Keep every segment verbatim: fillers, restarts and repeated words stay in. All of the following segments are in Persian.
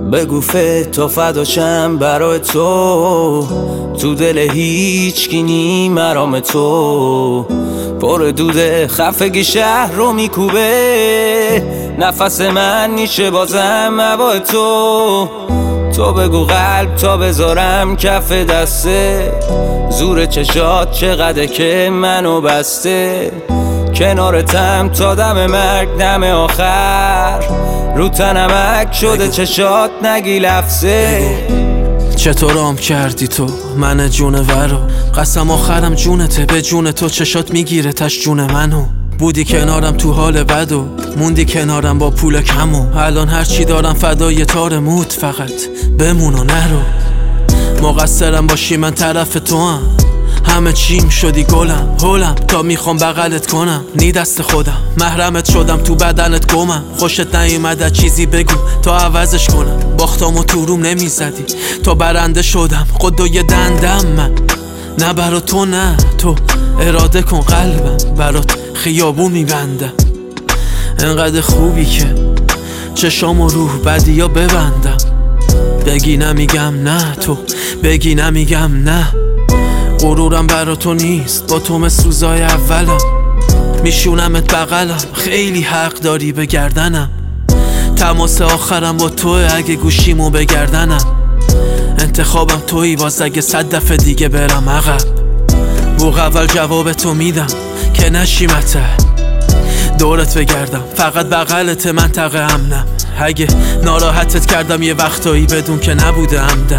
بگو تو فداشم برای تو، تو دل هیچ کی نی مرام تو. پر دوده خفگی شهر رو میکوبه، نفس من نیشه بازم هوای تو. تو بگو قلب تا بذارم کف دسته، زور چشات چقدر که منو بسته. کنارتم تا دم مرگ دم آخر، رو تنمک شده چشات نگی لفظه. چطورام کردی تو من جونورو، قسم آخرم جونته، به جون تو چشات میگیره تش جون منو. بودی کنارم تو حال بد و موندی کنارم با پول کمو. الان هرچی دارم فدای تار موت، فقط بمون و نرو. مقصرم باشی من طرف تو هم، همه چیم شدی گلم هولم تا میخوام بغلت کنم. نی دست خودم محرمت شدم تو بدنت گمم. خوشت نیومده چیزی بگو تا عوضش کنم. باختامو تو روم نمیزدی تا برنده شدم. قدوی دندم من نه برا تو، نه تو اراده کن قلبم برات خیابون میبندم. انقدر خوبی که چشام و روح بدی یا ببندم. بگی نمیگم نه، تو بگی نمیگم نه. غرورم برا تو نیست، با تو مثل روزای اولم. میشونمت بغلم، خیلی حق داری به گردنم. تماس آخرم با توه اگه گوشیمو بگردنم. انتخابم تویی باز اگه صد دفعه دیگه برم عقب. بوق اول جواب تو میدم که نشیمته دورت بگردم. فقط بغلت منطقه امنم. اگه ناراحتت کردم یه وقتایی بدون که نبوده عمدن.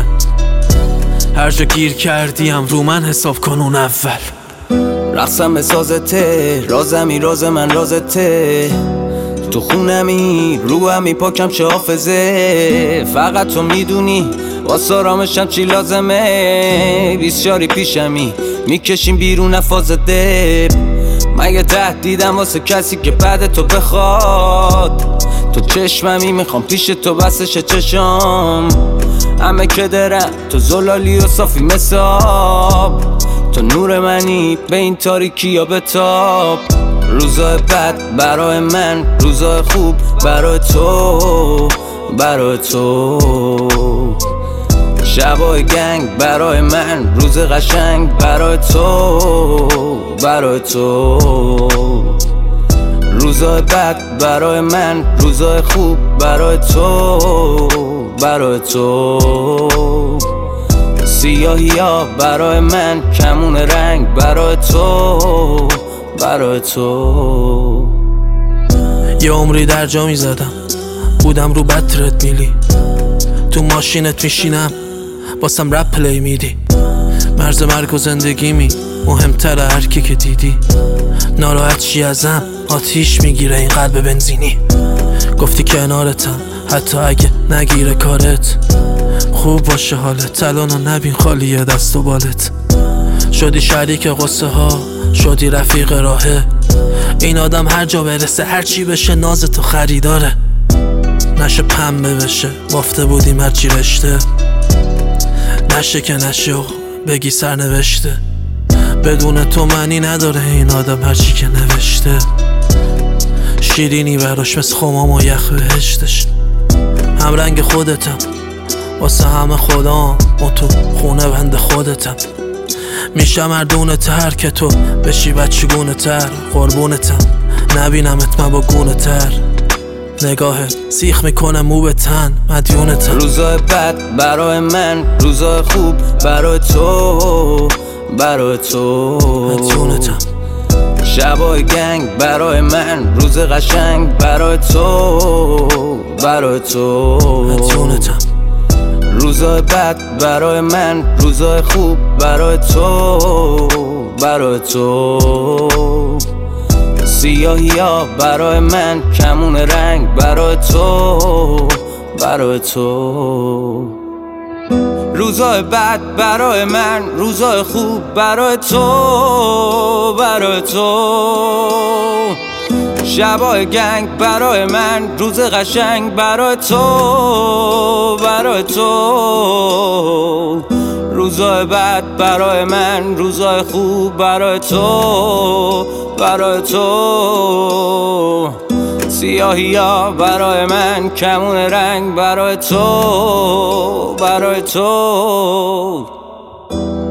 هر جا گیر کردیم رو من حساب کن اون اول. رقصم به سازته، رازمی راز من رازته. تو خونمی رو همی پاکم چه حافظه. فقط تو میدونی واسه آرامشم چی لازمه. بیسیاری پیشمی میکشیم بیرون نفاز دب. مگه تهدیدم واسه کسی که بعد تو بخواد. تو چشممی میخوام پیش تو بسش چشام. همه که درم تو زلالی و صافی مساب. تو نور منی به این تاریکی یا بتاب. روزای بد برای من، روزای خوب برای تو، برای تو. شبای گنگ برای من، روز قشنگ برای تو، برای تو. روزای بد برای من، روزای خوب برای تو، برای تو. سیاهی ها برای من، کمون رنگ برای تو، برای تو. یه عمری در جا میزدم، بودم رو بطرت میلی. تو ماشینت میشینم باسم رپ پلی میدی. مرز مرگ و زندگی می مهمتره هرکی که دیدی. ناراحت چی ازم آتیش میگیره این قلب بنزینی. گفتی کنارتم حتی اگه نگیره کارت. خوب باشه حالت الانو نبین خالیه دست و بالت. شدی شریک قصه ها، شدی رفیق راهه. این آدم هر جا برسه هرچی بشه ناز تو خریداره. نشه پنبه بشه بافته بودیم هرچی رشته. نشه که نشه و بگی سر نوشته. بدون تو معنی نداره این آدم هرچی که نوشته. شیرینی براش مثل خمام و یخ بهشتش. هم رنگ خودتم واسه همه خدام و تو خونه بند خودتم. میشم مردونه تر که تو بشی بچگونه تر. قربونتم نبینمت من با گونه تر. نگاهت سیخ میکنه مو به تن مدیونتم. روزای بد برای من، روزای خوب برای تو، برای تو. مدیونتم. شبای گنگ برای من، روز قشنگ برای تو، برای تو. مدیونتم. روزای بد برای من، روزای خوب برای تو، برای تو. سیاهی ها برای من، کمون رنگ برای تو، برای تو. روزای بد برای من، روزای خوب برای تو، برای تو. شبای گنگ برای من، روز قشنگ برای تو، برای تو. روزای بد برای من، روزای خوب برای تو، برای تو. سیاهی ها برای من کمون رنگ برای تو، برای تو